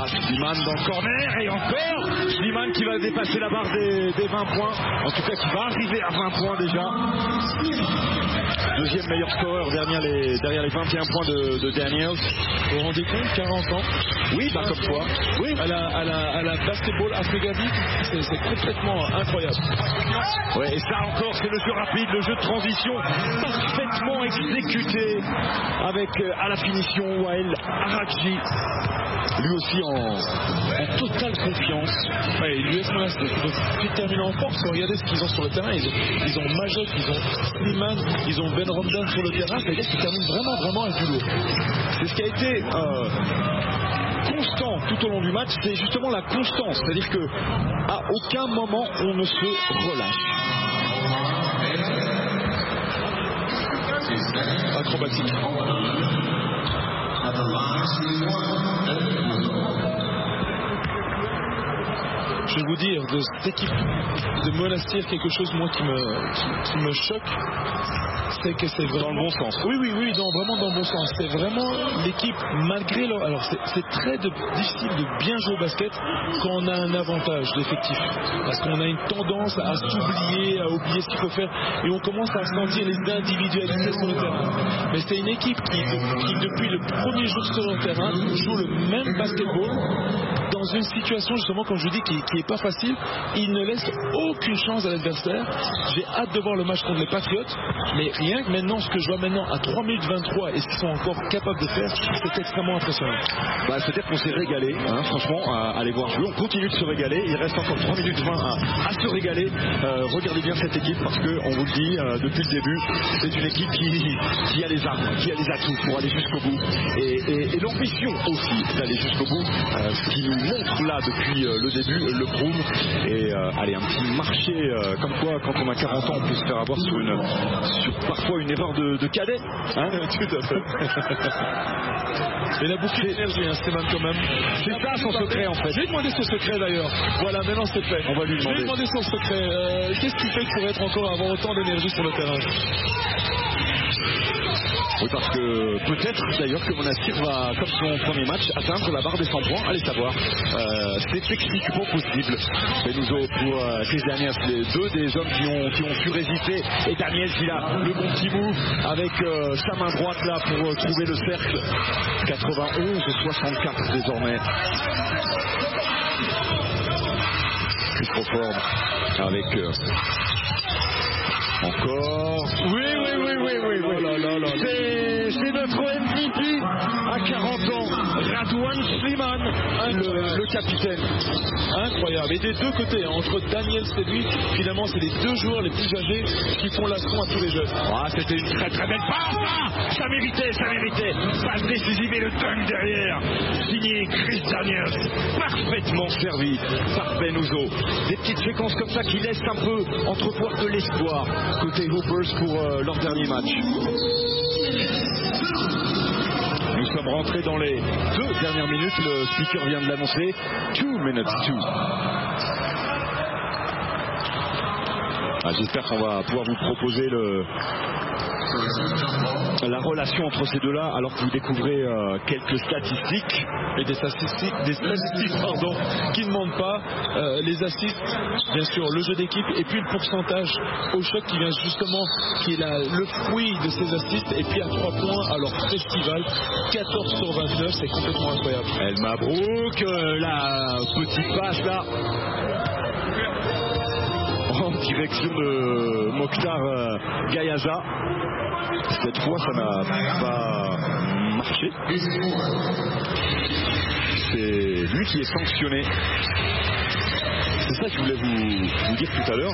Slimane dans le corner et encore Slimane qui va dépasser la barre des 20 points. En tout cas qui va arriver à 20 points déjà. Deuxième meilleur scoreur derrière les 21 points de Daniels. Vous vous rendez compte, 40 ans. Oui, bah comme quoi. Oui. À la Basketball Africa League, c'est complètement incroyable. Ouais, et ça encore, c'est le jeu rapide, le jeu de transition parfaitement exécuté avec à la finition Wael Arakji. Lui aussi en totale confiance. Ouais, l'US Monastir qui termine en force. Regardez ce qu'ils ont sur le terrain. Ils ont Majok, ils ont Slimane, ils ont Ben Romdan sur le terrain. C'est-à-dire qu'ils terminent vraiment un boulot. C'est ce qui a été constant tout au long du match, c'est justement la constance. C'est-à-dire que à aucun moment on ne se relâche. Acrobatique. Je vais vous dire, de cette équipe de Monastir, quelque chose moi qui me choque, c'est que c'est vraiment dans le bon sens. Oui, vraiment dans le bon sens. C'est vraiment l'équipe, malgré leur... Alors c'est très difficile de bien jouer au basket quand on a un avantage d'effectif. Parce qu'on a une tendance à s'oublier, à oublier ce qu'il faut faire. Et on commence à sentir les individualités sur le terrain. Mais c'est une équipe qui depuis le premier jour sur le terrain, joue le même basketball dans une situation, justement, comme je vous dis, qui est pas facile. Il ne laisse aucune chance à l'adversaire. J'ai hâte de voir le match contre les Patriots. Mais rien que maintenant, ce que je vois maintenant à 3 minutes 23 et ce qu'ils sont encore capables de faire, c'est extrêmement impressionnant. Bah, c'est-à-dire qu'on s'est régalé, hein, franchement, à aller voir jouer. On continue de se régaler. Il reste encore 3 minutes 20 à se régaler. Regardez bien cette équipe parce qu'on vous le dit depuis le début, c'est une équipe qui a les armes, qui a les atouts pour aller jusqu'au bout. Et l'ambition aussi d'aller jusqu'au bout, ce qui nous montre là depuis le début, le prouve. Et allez, un petit marché comme quoi, quand on a 40 ans, on peut se faire avoir sur parfois une erreur de cadet. Hein, tout à fait. Il a beaucoup d'énergie, hein, Stéphane, quand même. C'est ça son secret, en fait. Je vais demander son secret, d'ailleurs. Voilà, maintenant c'est fait. On va lui demander. Je vais demander son secret. Qu'est-ce qui fait qu'il pourrait avoir autant d'énergie sur le terrain? Oui, parce que peut-être d'ailleurs que Monastir va, comme son premier match, atteindre la barre des 100 points. Allez savoir. C'est expliquement possible. Et nous pour ces dernières, les deux des hommes qui ont su résister. Et Daniel qui a le bon petit move avec sa main droite là pour trouver le cercle. 91-64 désormais. Christophe avec encore. Oui. C'est notre MVP à 40 ans, Radwan Slimane, le capitaine. Incroyable. Et des deux côtés, hein, entre Daniel et lui, finalement, c'est les deux joueurs les plus âgés qui font l'action à tous les jeunes. Ah, c'était une très très belle passe. Ça méritait. Passe décisive et le dunk derrière. Signé Chris Daniels. Parfaitement servi par Ben Uzo. Des petites séquences comme ça qui laissent un peu entrevoir de l'espoir côté Hoopers pour leur dernier match. Nous sommes rentrés dans les 2 dernières minutes. Le speaker vient de l'annoncer. 2 minutes 2. J'espère qu'on va pouvoir vous proposer la relation entre ces deux-là, alors que vous découvrez quelques statistiques. Et des statistiques qui ne mentent pas. Les assists, bien sûr, le jeu d'équipe, et puis le pourcentage au shot qui vient justement, qui est le fruit de ces assists. Et puis à 3 points, alors festival, 14 sur 29, c'est complètement incroyable. El Mabrouk, la petite passe là. En direction de Mokhtar Gayaza. Cette fois, ça n'a pas marché. C'est lui qui est sanctionné. C'est ça que je voulais vous dire tout à l'heure.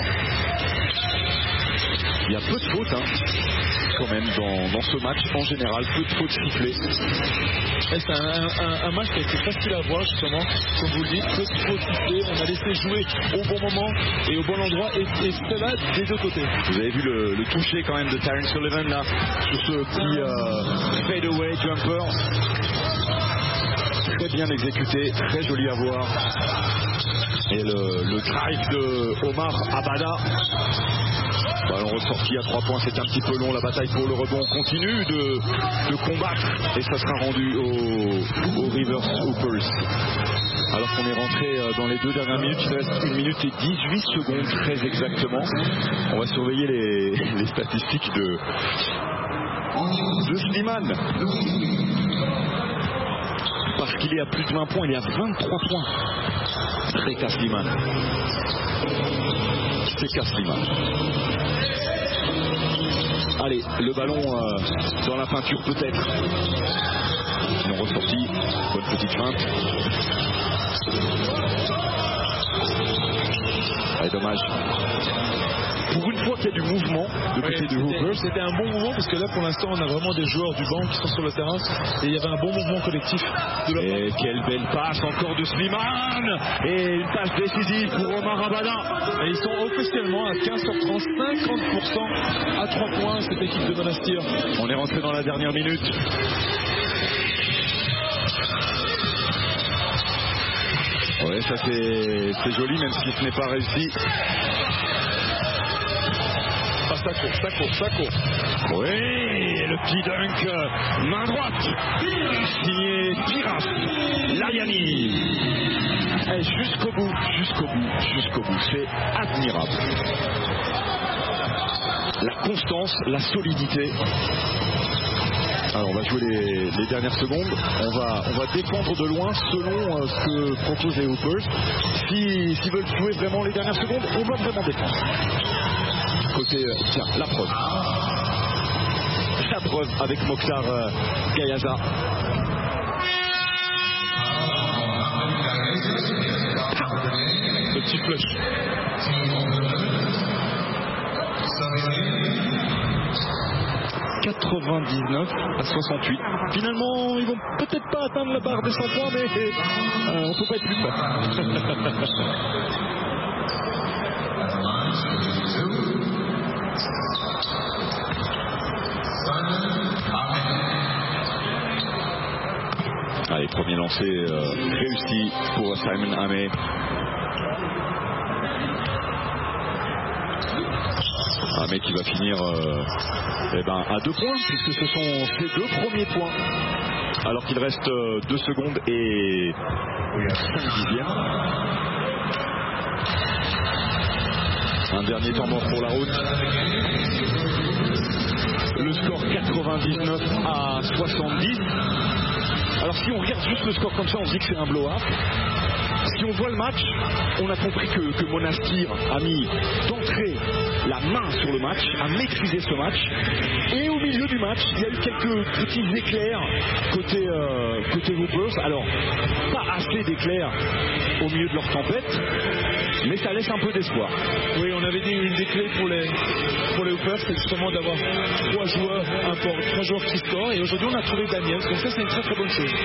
Il y a peu de fautes, hein, quand même, dans ce match en général. Peu de fautes sifflées. C'est un match qui a été facile à voir, justement, comme vous le dites, peu de fautes sifflées. On a laissé jouer au bon moment et au bon endroit, et cela des deux côtés. Vous avez vu le toucher quand même de Terrence Sullivan là, sur ce petit fadeaway jumper. Très bien exécuté, très joli à voir. Et le drive de Omar Abada. Ballon ressorti à 3 points, c'est un petit peu long, la bataille pour le rebond continue de combattre et ça sera rendu aux Rivers Hoopers. alors qu'on est rentré dans les 2 dernières minutes. Il reste 1 minute et 18 secondes très exactement. On va surveiller les statistiques de Slimane, parce qu'il est à plus de 20 points, il est à 23 points. Seka Slimane. Allez, le ballon dans la peinture peut-être. Ils ont ressorti, bonne petite feinte. Allez, dommage. Pour une fois qu'il y a du mouvement de côté de Hoopers. C'était un bon mouvement parce que là pour l'instant on a vraiment des joueurs du banc qui sont sur le terrain et il y avait un bon mouvement collectif de la Et quelle belle passe encore de Slimane, et une passe décisive pour Omar Abada. Et ils sont officiellement à 15 sur 30, 50% à 3 points cette équipe de Monastir. On est rentré dans la dernière minute. Ouais, ça c'est joli même si ce n'est pas réussi. Ça court. Oui, le petit dunk, main droite, signé Piras Layani. Et jusqu'au bout, c'est admirable. La constance, la solidité. Alors on va jouer les dernières secondes. On va défendre de loin selon ce que proposent les Hoopers. S'ils veulent jouer vraiment les dernières secondes, on va vraiment défendre. Côté, tiens, la preuve avec Mokhtar Gayaza. Petit flush. 99 à 68. Finalement, ils vont peut-être pas atteindre la barre des 100 points, mais on peut pas être plus fort. Allez, premier lancé réussi pour Simon Amé. Amé qui va finir à 2 points, puisque ce sont ses 2 premiers points. Alors qu'il reste 2 secondes et 5 dixièmes. Un dernier temps mort pour la route. Le score 99 à 70. Alors si on regarde juste le score comme ça, on se dit que c'est un blow-up. Si on voit le match, on a compris que Monastir a mis d'entrée la main sur le match, a maîtrisé ce match. Et au milieu du match, il y a eu quelques petits éclairs côté Hoopers. Alors, pas assez d'éclairs au milieu de leur tempête, mais ça laisse un peu d'espoir. Oui, on avait dit une des clés pour les Hoopers, c'est justement d'avoir 3 joueurs qui scorent. Et aujourd'hui, on a trouvé Daniel. Donc ça, c'est une très très bonne chose.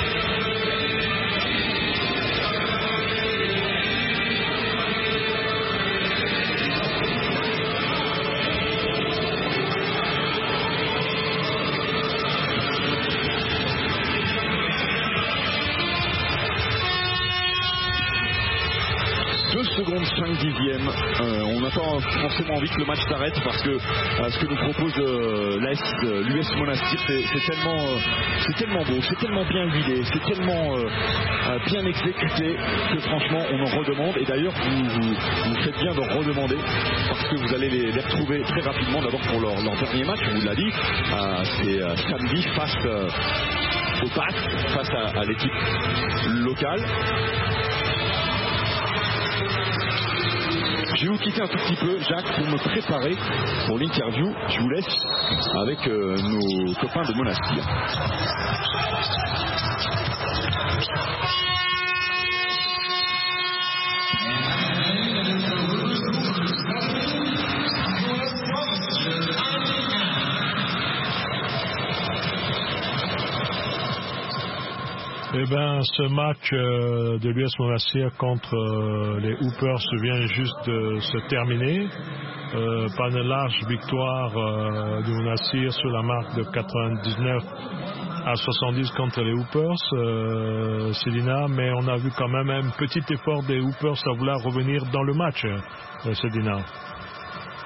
Secondes 5 dixièmes. On n'a pas forcément envie que le match s'arrête parce que ce que nous propose l'US Monastir, c'est tellement beau, c'est tellement bien huilé, c'est tellement bien exécuté que franchement on en redemande. Et d'ailleurs vous faites bien d'en redemander parce que vous allez les retrouver très rapidement. D'abord pour leur dernier match, on vous l'a dit, c'est samedi face au PAC, face à l'équipe locale. Je vais vous quitter un tout petit peu, Jacques, pour me préparer pour l'interview. Je vous laisse avec nos copains de Monastir. Eh bien, ce match de l'US Monastir contre les Hoopers vient juste de se terminer. Par une large victoire du Monastir sur la marque de 99 à 70 contre les Hoopers, Célina, mais on a vu quand même un petit effort des Hoopers à vouloir revenir dans le match, Célina.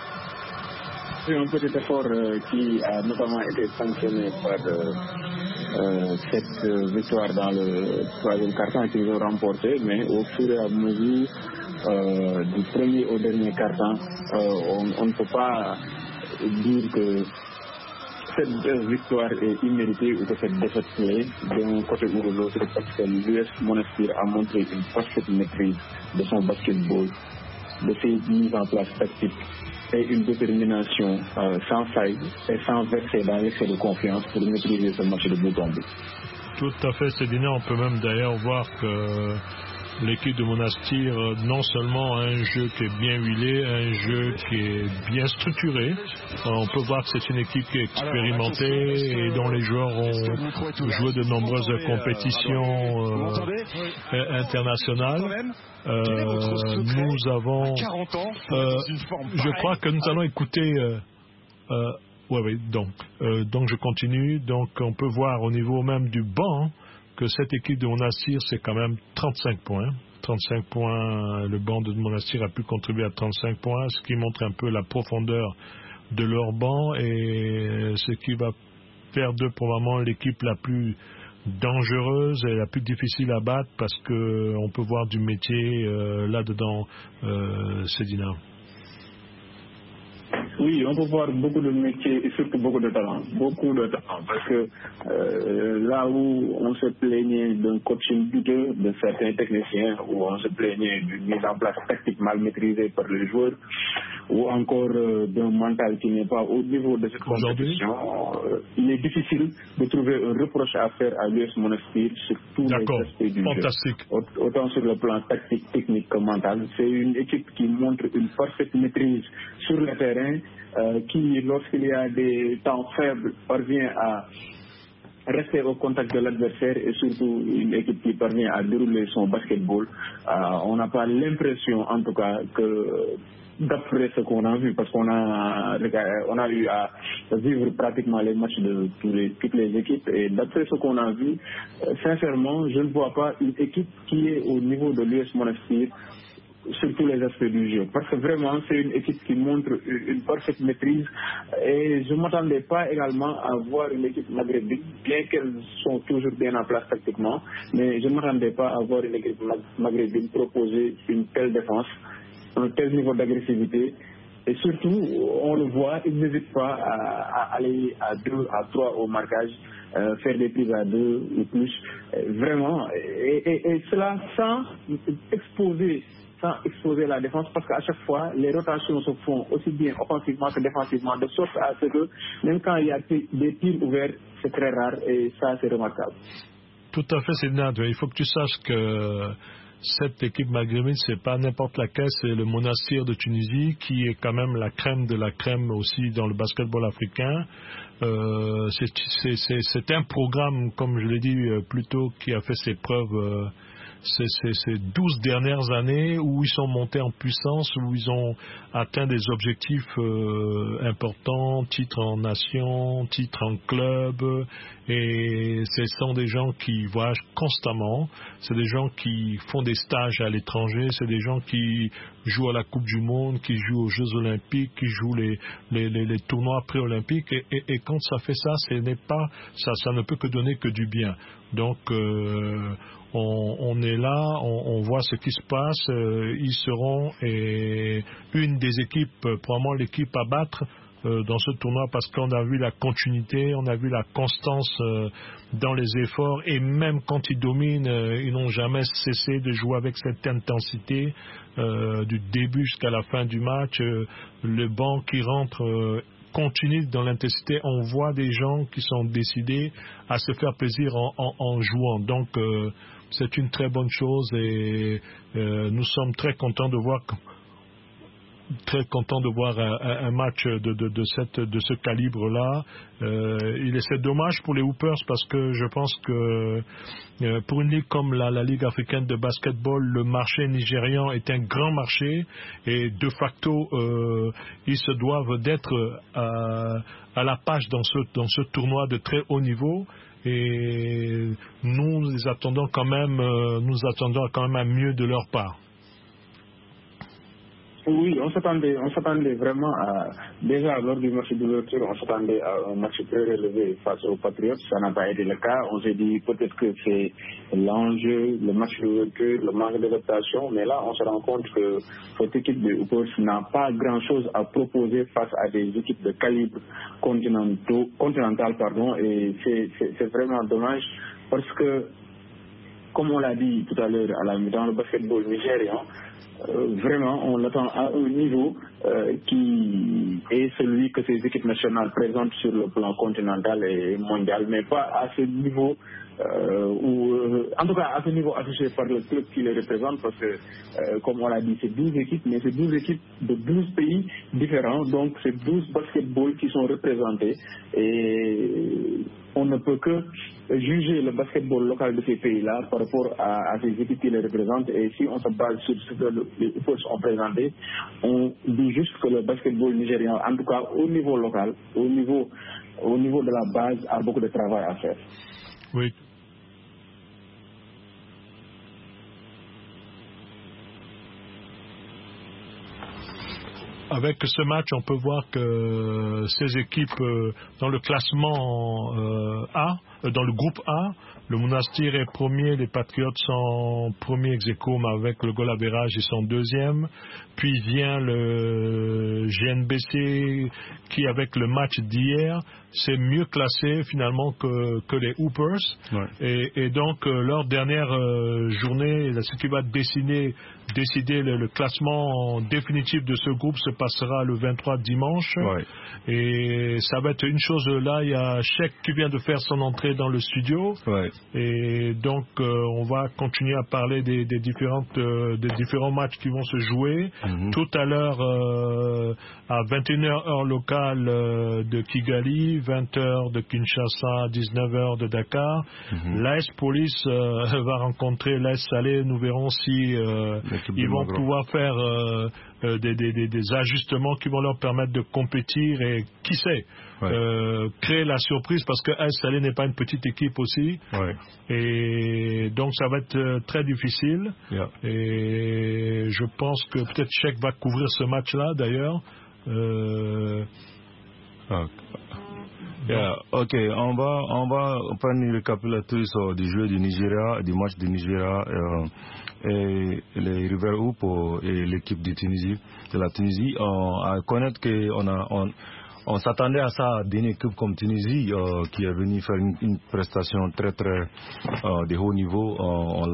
C'est un petit effort qui a notamment été sanctionné par cette victoire dans le troisième quart-temps qu'ils ont remporté, mais au fur et à mesure du premier au dernier quart-temps, on ne peut pas dire que cette victoire est imméritée ou que cette défaite est d'un côté ou de l'autre, parce que l'US Monastir a montré une parfaite maîtrise de son basketball, de ses mises en place tactiques et une détermination sans faille et sans verser dans l'excès de confiance pour maîtriser ce match de bout en bout. Tout à fait, Cédina. On peut même d'ailleurs voir que l'équipe de Monastir non seulement a un jeu qui est bien huilé, un jeu qui est bien structuré. On peut voir que c'est une équipe qui est expérimentée et dont les joueurs ont joué de nombreuses compétitions internationales. Nous avons, je crois que nous allons écouter. Oui, donc je continue. Donc on peut voir au niveau même du banc que cette équipe de Monastir, c'est quand même 35 points. 35 points, le banc de Monastir a pu contribuer à 35 points, ce qui montre un peu la profondeur de leur banc et ce qui va faire d'eux probablement l'équipe la plus dangereuse et la plus difficile à battre parce qu'on peut voir du métier là-dedans, Cédina. Oui, on peut voir beaucoup de métiers et surtout beaucoup de talent. Beaucoup de talent. Parce que là où on se plaignait d'un coaching douteux de certains techniciens, où on se plaignait d'une mise en place tactique mal maîtrisée par les joueurs, ou encore d'un mental qui n'est pas au niveau de cette compétition, il est difficile de trouver un reproche à faire à l'US Monastir sur tous les aspects du jeu. Autant sur le plan tactique, technique que mental. C'est une équipe qui montre une parfaite maîtrise sur le terrain, qui, lorsqu'il y a des temps faibles, parvient à rester au contact de l'adversaire et surtout une équipe qui parvient à dérouler son basketball. On n'a pas l'impression, en tout cas, que d'après ce qu'on a vu, parce qu'on a eu à vivre pratiquement les matchs de toutes les équipes, et d'après ce qu'on a vu, sincèrement, je ne vois pas une équipe qui est au niveau de l'US Monastir sur tous les aspects du jeu, parce que vraiment c'est une équipe qui montre une parfaite maîtrise et je ne m'attendais pas également à voir une équipe maghrébine, bien qu'elles sont toujours bien en place tactiquement, mais je ne m'attendais pas à voir une équipe maghrébine proposer une telle défense, un tel niveau d'agressivité, et surtout on le voit, ils n'hésitent pas à aller à 2, à 3 au marquage, faire des prises à 2 ou plus, vraiment, et cela sans exposer la défense, parce qu'à chaque fois, les rotations se font aussi bien offensivement que défensivement, de sorte à ce que, même quand il y a des tirs ouverts, c'est très rare et ça, c'est remarquable. Tout à fait, c'est Nad. Il faut que tu saches que cette équipe maghrébine, c'est pas n'importe laquelle, c'est le Monastir de Tunisie, qui est quand même la crème de la crème aussi dans le basketball africain. C'est un programme, comme je l'ai dit plus tôt, qui a fait ses preuves ces 12 dernières années où ils sont montés en puissance, où ils ont atteint des objectifs importants, titre en nation, titre en club, et ce sont des gens qui voyagent constamment, c'est des gens qui font des stages à l'étranger, c'est des gens qui jouent à la Coupe du Monde, qui jouent aux Jeux Olympiques, qui jouent les tournois pré-olympiques, et quand ça fait ça, ça ne peut que donner que du bien. Donc on est là, on voit ce qui se passe, ils seront une des équipes, probablement l'équipe à battre dans ce tournoi, parce qu'on a vu la continuité, on a vu la constance dans les efforts, et même quand ils dominent, ils n'ont jamais cessé de jouer avec cette intensité du début jusqu'à la fin du match. Le banc qui rentre continue dans l'intensité, on voit des gens qui sont décidés à se faire plaisir en jouant. Donc c'est une très bonne chose, et nous sommes très contents de voir un match de ce calibre-là. C'est dommage pour les Hoopers, parce que je pense que pour une ligue comme la Ligue africaine de basketball, le marché nigérian est un grand marché, et de facto ils se doivent d'être à la page dans ce tournoi de très haut niveau, et nous attendons quand même à mieux de leur part. Oui, on s'attendait vraiment à, déjà lors du match d'ouverture, on s'attendait à un match très relevé face aux Patriots. Ça n'a pas été le cas. On s'est dit peut-être que c'est l'enjeu, le match d'ouverture, le manque d'adaptation. Mais là, on se rend compte que cette équipe de Hoopers n'a pas grand-chose à proposer face à des équipes de calibre continental. Et c'est vraiment dommage parce que, comme on l'a dit tout à l'heure à la mi-temps, le basketball nigérian, vraiment, on l'attend à un niveau qui est celui que ces équipes nationales présentent sur le plan continental et mondial, mais pas à ce niveau en tout cas à ce niveau affiché par le club qui les représente, parce que comme on l'a dit, c'est 12 équipes, mais c'est 12 équipes de 12 pays différents, donc c'est 12 basketballs qui sont représentés et on ne peut que juger le basketball local de ces pays-là par rapport à ces équipes qui les représentent. Et si on se base sur ce que les Hoopers ont présenté, on dit juste que le basketball nigérian, en tout cas au niveau local, au niveau de la base, a beaucoup de travail à faire. Oui. Avec ce match, on peut voir que ces équipes dans le classement A, dans le groupe A, le Monastir est premier, les Patriots sont premiers ex-aequo, mais avec le goal average, ils sont deuxième. Puis vient le GNBC qui, avec le match d'hier, c'est mieux classé finalement que les Hoopers. Ouais. Et donc, leur dernière journée, ce qui va décider le classement définitif de ce groupe se passera le 23 dimanche. Ouais. Et ça va être une chose là, il y a Cheikh qui vient de faire son entrée dans le studio. Ouais. Et donc, on va continuer à parler des différents matchs qui vont se jouer. Mm-hmm. Tout à l'heure, à 21h heure locale de Kigali, 20h de Kinshasa, 19h de Dakar. Mm-hmm. L'AS Police va rencontrer l'AS Salé. Nous verrons si ils vont pouvoir faire des ajustements qui vont leur permettre de compétir et qui sait, créer la surprise, parce que AS Salé n'est pas une petite équipe aussi. Ouais. Et donc ça va être très difficile. Yeah. Et je pense que peut-être Cheikh va couvrir ce match-là d'ailleurs. Yeah, ok, on va prendre une récapitulatrice du jeu du Nigeria, du match du Nigeria et les River Hoop et l'équipe de la Tunisie. À connaître on s'attendait à ça d'une équipe comme Tunisie qui est venue faire une prestation très très de haut niveau. On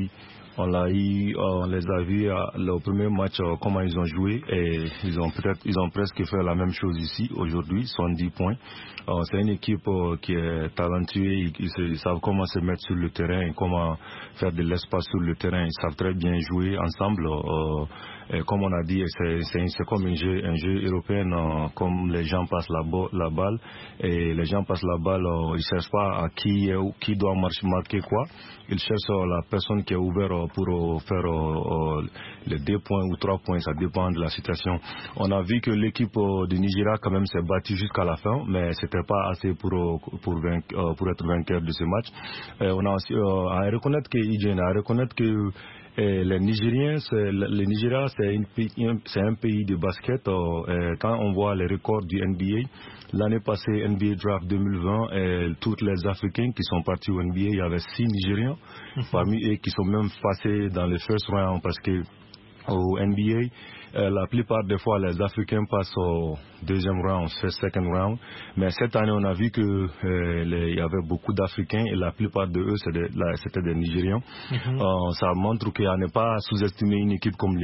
les a vus au premier match comment ils ont joué, et ils ont presque fait la même chose ici aujourd'hui, 70 points. C'est une équipe qui est talentueuse, ils savent comment se mettre sur le terrain et comment faire de l'espace sur le terrain. Ils savent très bien jouer ensemble. Et comme on a dit, c'est comme un jeu européen, comme les gens passent la balle, et les gens passent la balle, ils cherchent pas à qui doit marquer quoi, ils cherchent la personne qui est ouverte pour faire les 2 points ou 3 points, ça dépend de la situation. On a vu que l'équipe du Nigeria quand même s'est battue jusqu'à la fin, mais c'était pas assez pour être vainqueur de ce match. On a aussi à reconnaître que les Nigériens, le Nigeria, c'est un pays de basket. Quand on voit les records du NBA, l'année passée, NBA Draft 2020, tous les Africains qui sont partis au NBA, il y avait 6 Nigériens, parmi eux qui sont même passés dans le first round, parce que au NBA, la plupart des fois, les Africains passent au deuxième round, second round. Mais cette année, on a vu que il y avait beaucoup d'Africains et la plupart de eux, c'était des Nigérians. Mm-hmm. Ça montre qu'à ne pas sous-estimer une équipe comme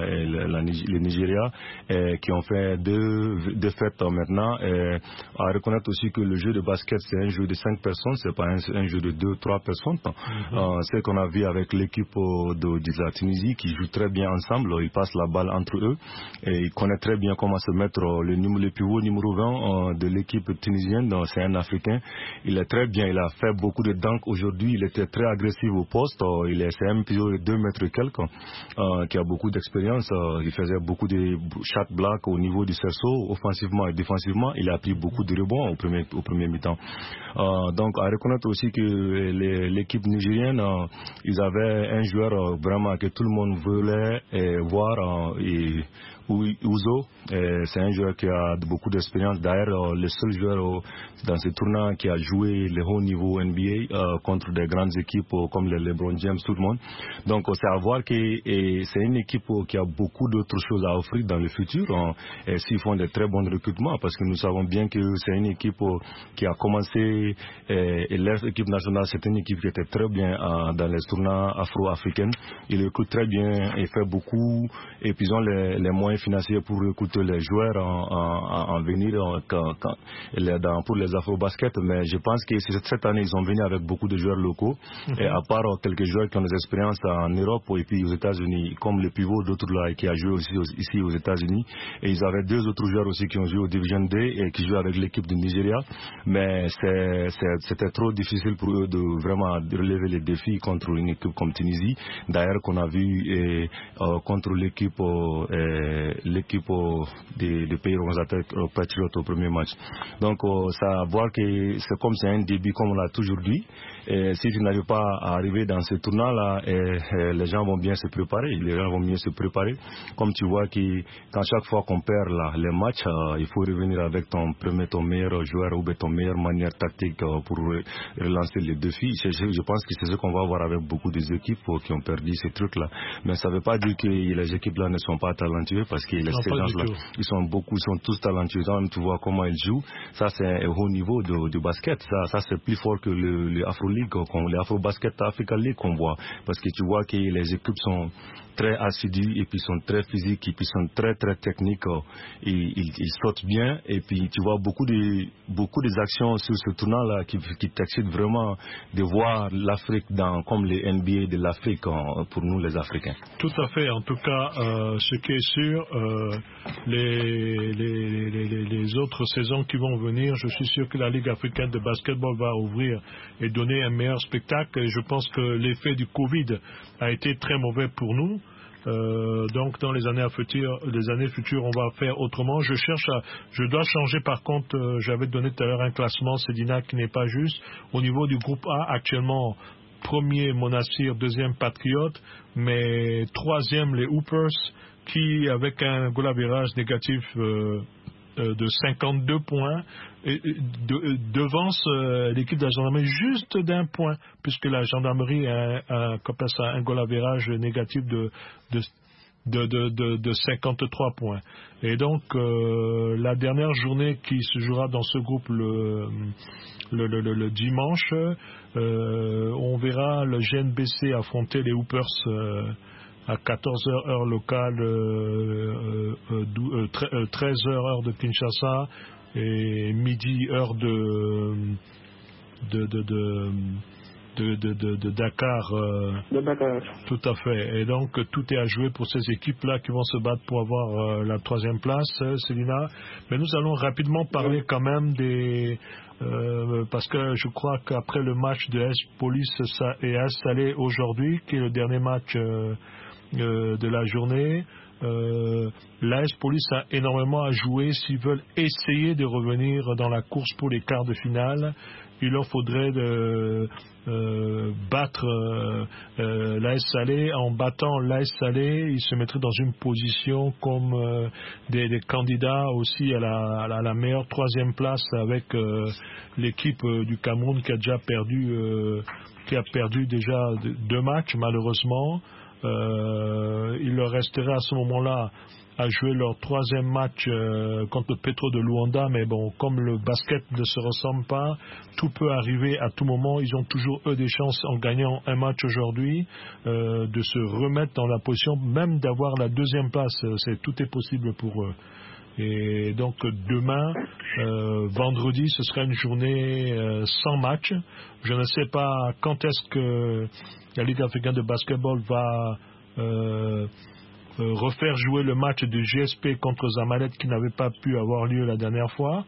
le Nigeria, qui ont fait deux défaites maintenant. À reconnaître aussi que le jeu de basket, c'est un jeu de 5 personnes, c'est pas un jeu de 2-3 personnes. Mm-hmm. C'est qu'on a vu avec l'équipe de la Tunisie qui joue très bien ensemble. Ils passent la balle entre eux et ils connaissent très bien comment se mettre. Le pivot numéro 20 de l'équipe tunisienne, c'est un Africain. Il est très bien, il a fait beaucoup de dunks aujourd'hui, il était très agressif au poste. C'est un pivot de 2 mètres quelques qui a beaucoup d'expérience. Il faisait beaucoup de shot block au niveau du cerceau, offensivement et défensivement. Il a pris beaucoup de rebonds au premier mi-temps. Donc à reconnaître aussi que l'équipe nigérienne, ils avaient un joueur vraiment que tout le monde voulait, et voir Uzo, c'est un joueur qui a beaucoup d'expérience. D'ailleurs, le seul joueur dans ce tournoi qui a joué le haut niveau NBA contre des grandes équipes comme les LeBron James, tout le monde. Donc, c'est à voir que c'est une équipe qui a beaucoup d'autres choses à offrir dans le futur. S'ils font de très bons recrutements, parce que nous savons bien que c'est une équipe qui a commencé, et leur équipe nationale, c'est une équipe qui était très bien dans les tournois afro-africains. Ils recrutent très bien et fait beaucoup, et puis ils ont les moyens financiers pour recruter les joueurs en venir pour les afro-basket. Mais je pense que cette année, ils sont venus avec beaucoup de joueurs locaux, et à part quelques joueurs qui ont des expériences en Europe et puis aux États-Unis, comme le pivot d'autres là qui a joué aussi ici aux États-Unis, et ils avaient deux autres joueurs aussi qui ont joué au Division D et qui jouent avec l'équipe du Nigeria. Mais c'était trop difficile pour eux de vraiment relever les défis contre une équipe comme Tunisie. D'ailleurs, qu'on a vu contre l'équipe des pays organisateurs Patriots au premier match. Donc, ça à voir que c'est comme c'est un début comme on l'a toujours dit. Et si tu n'arrives pas à arriver dans ce tournoi-là, les gens vont bien se préparer. Les gens vont mieux se préparer. Comme tu vois que quand chaque fois qu'on perd les matchs, il faut revenir avec ton meilleur joueur ou ton meilleure manière tactique pour relancer les défis. Je pense que c'est ce qu'on va voir avec beaucoup des équipes qui ont perdu ces trucs-là. Mais ça ne veut pas dire que les équipes-là ne sont pas talentueuses, parce que ces gens-là, ils sont tous talentueux. Tu vois comment ils jouent. Ça, c'est un haut niveau de basket. Ça c'est plus fort que le Afro-League, les Afro-Basket Africa League qu'on voit. Parce que tu vois que les équipes sont très assidus et puis sont très physiques et puis sont très très techniques. Ils sautent bien et puis tu vois beaucoup des actions sur ce tournoi-là qui t'excitent vraiment de voir l'Afrique comme les NBA de l'Afrique pour nous les Africains. Tout à fait. En tout cas, ce qui est sûr, les autres saisons qui vont venir, je suis sûr que la Ligue africaine de basketball va ouvrir et donner un meilleur spectacle. Et je pense que l'effet du Covid a été très mauvais pour nous. Donc dans les années futures, on va faire autrement. Je dois changer par contre. J'avais donné tout à l'heure un classement, Cédina, qui n'est pas juste. Au niveau du groupe A, actuellement, premier Monastir, deuxième Patriote, mais troisième les Hoopers, qui avec un goal average négatif de 52 points devance l'équipe de la gendarmerie juste d'un point, puisque la gendarmerie a un goal average négatif de 53 points. Et donc la dernière journée qui se jouera dans ce groupe le dimanche, on verra le GNBC affronter les Hoopers à 14h heure locale, 13h heure de Kinshasa et midi heure de Dakar. De Dakar. Tout à fait. Et donc tout est à jouer pour ces équipes-là qui vont se battre pour avoir la troisième place, Célina. Mais nous allons rapidement parler quand même parce que je crois qu'après le match de AS Police et AS Salé aujourd'hui, qui est le dernier match de la journée, l'AS Police a énormément à jouer s'ils veulent essayer de revenir dans la course pour les quarts de finale. Il leur faudrait battre l'AS Salé. En battant l'AS Salé, ils se mettraient dans une position comme des candidats aussi à la meilleure troisième place avec l'équipe du Cameroun qui a déjà perdu déjà 2 matchs malheureusement. Il leur resterait à ce moment-là à jouer leur troisième match contre le Petro de Luanda, mais bon, comme le basket ne se ressemble pas, tout peut arriver à tout moment. Ils ont toujours eux des chances en gagnant un match aujourd'hui de se remettre dans la position, même d'avoir la deuxième place. Tout est possible pour eux. Et donc demain, vendredi, ce sera une journée sans match. Je ne sais pas quand est-ce que la Ligue africaine de basketball va refaire jouer le match de GSP contre Zamalek qui n'avait pas pu avoir lieu la dernière fois.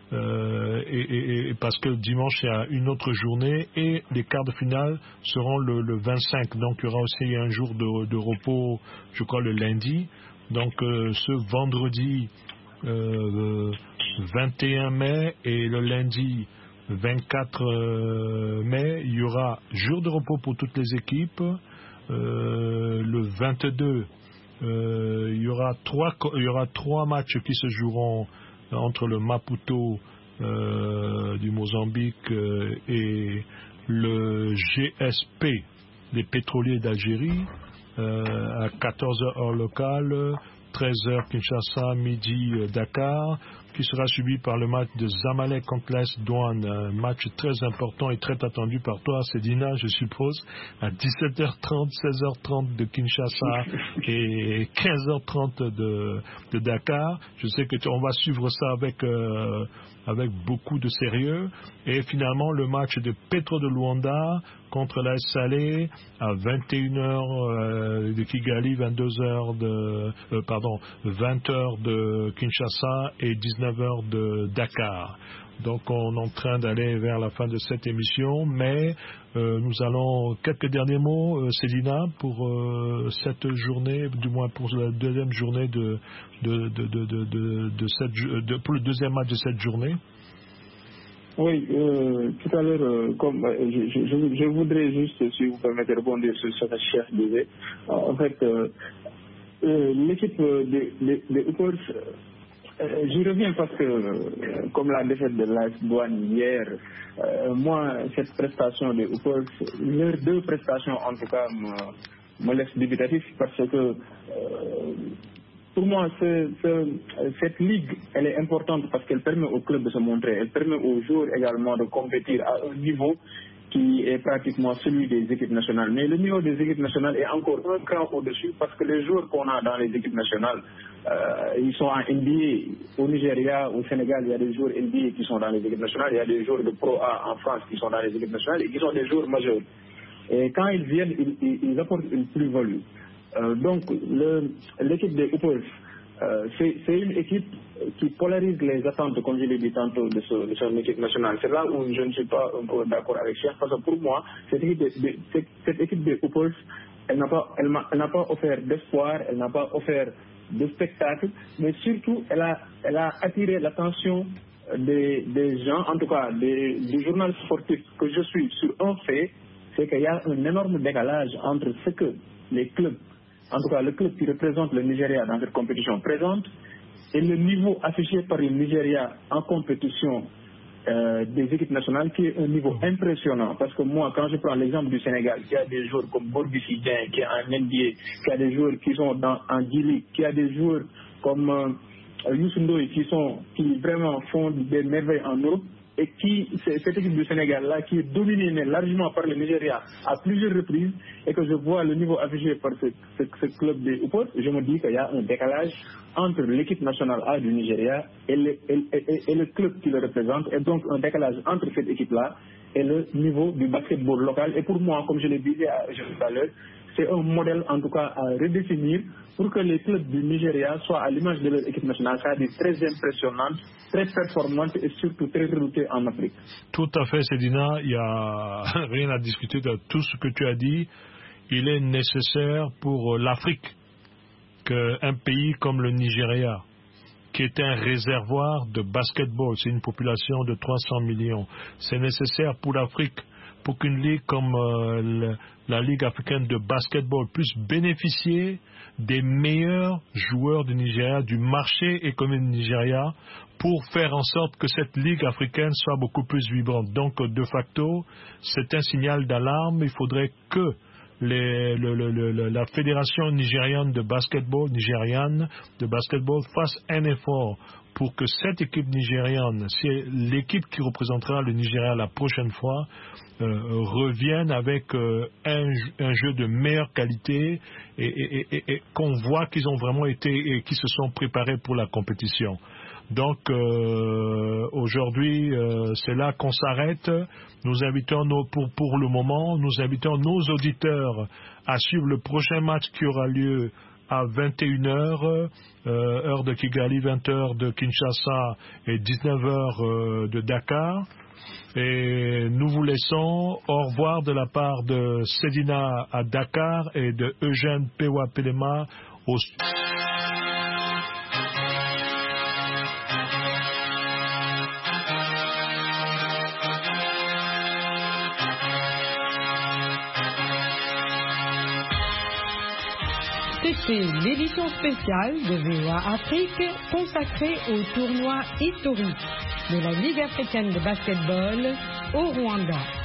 Et parce que dimanche il y a une autre journée et les quarts de finale seront le 25. Donc il y aura aussi un jour de repos, je crois le lundi. Donc ce vendredi 21 mai et le lundi 24 mai, il y aura jour de repos pour toutes les équipes. Le 22 il y aura trois matchs qui se joueront entre le Maputo du Mozambique et le GSP, les pétroliers d'Algérie, à 14h heure locale, 13h Kinshasa, midi Dakar, qui sera suivi par le match de Zamalek contre l'AS Douane, un match très important et très attendu par toi, Sedina, je suppose, à 17h30, 16h30 de Kinshasa et 15h30 de Dakar. Je sais que on va suivre ça avec beaucoup de sérieux. Et finalement, le match de Petro de Luanda contre l'AS Salé à 21h de Kigali, 20h de Kinshasa et 19h de Dakar. Donc on est en train d'aller vers la fin de cette émission, mais nous allons quelques derniers mots, Célina, pour cette journée, du moins pour la deuxième journée pour le deuxième match de cette journée. Oui, tout à l'heure, comme je voudrais juste, si vous permettez, rebondir sur ce que Cheikh disait. En fait, l'équipe des Hoopers, j'y reviens parce que, comme la défaite de l'AS Douane hier, moi, cette prestation des Hoopers, leurs deux prestations en tout cas me laissent dubitatif parce que pour moi, cette ligue, elle est importante parce qu'elle permet au club de se montrer, elle permet aux joueurs également de compétir à un niveau qui est pratiquement celui des équipes nationales. Mais le niveau des équipes nationales est encore un cran au-dessus parce que les joueurs qu'on a dans les équipes nationales, ils sont en NBA. Au Nigeria, au Sénégal, il y a des joueurs NBA qui sont dans les équipes nationales, il y a des joueurs de Pro A en France qui sont dans les équipes nationales et qui sont des joueurs majeurs. Et quand ils viennent, ils apportent une plus-value. Donc, l'équipe des Hoopers, c'est une équipe qui polarise les attentes, comme je l'ai dit tantôt, de son équipe nationale. C'est là où je ne suis pas un peu d'accord avec Cheikh, parce que pour moi, cette équipe des Hoopers, elle n'a pas offert d'espoir, elle n'a pas offert de spectacle, mais surtout, elle a attiré l'attention des gens, en tout cas du journal sportif que je suis sur un fait, c'est qu'il y a un énorme décalage entre ce que les clubs, en tout cas le club qui représente le Nigeria dans cette compétition présente, et le niveau affiché par le Nigeria en compétition des équipes nationales, qui est un niveau impressionnant. Parce que moi, quand je prends l'exemple du Sénégal, qui a des joueurs comme Borghi Sidien, qui est en NBA, qui a des joueurs qui sont en G-League, qui a des joueurs comme Youssou Ndoye qui vraiment font des merveilles en Europe, et cette équipe du Sénégal-là, qui est dominée mais largement par le Nigeria à plusieurs reprises, et que je vois le niveau affiché par ce club des Hoopers, je me dis qu'il y a un décalage entre l'équipe nationale A du Nigeria et le club qui le représente, et donc un décalage entre cette équipe-là et le niveau du basketball local. Et pour moi, comme je l'ai dit tout à l'heure, c'est un modèle en tout cas à redéfinir pour que les clubs du Nigeria soient à l'image de leur équipe nationale, c'est-à-dire très impressionnante, très performante et surtout très redoutée en Afrique. Tout à fait, Sedina, il n'y a rien à discuter de tout ce que tu as dit. Il est nécessaire pour l'Afrique qu'un pays comme le Nigeria, qui est un réservoir de basketball, c'est une population de 300 millions, c'est nécessaire pour l'Afrique, pour qu'une ligue comme la Ligue africaine de basketball puisse bénéficier des meilleurs joueurs du Nigeria, du marché économique du Nigeria, pour faire en sorte que cette Ligue africaine soit beaucoup plus vibrante. Donc, de facto, c'est un signal d'alarme. Il faudrait que la fédération nigériane de basketball fasse un effort pour que cette équipe nigériane, c'est l'équipe qui représentera le Nigeria la prochaine fois, revienne avec un jeu de meilleure qualité et qu'on voit qu'ils ont vraiment été et qu'ils se sont préparés pour la compétition. Donc aujourd'hui, c'est là qu'on s'arrête. Nous invitons pour le moment, nous invitons nos auditeurs à suivre le prochain match qui aura lieu à 21h, heure de Kigali, 20h de Kinshasa et 19h de Dakar. Et nous vous laissons au revoir de la part de Sedina à Dakar et de Eugène Pewa Pelema au C'était l'édition spéciale de VOA Afrique consacrée au tournoi historique de la Ligue africaine de basketball au Rwanda.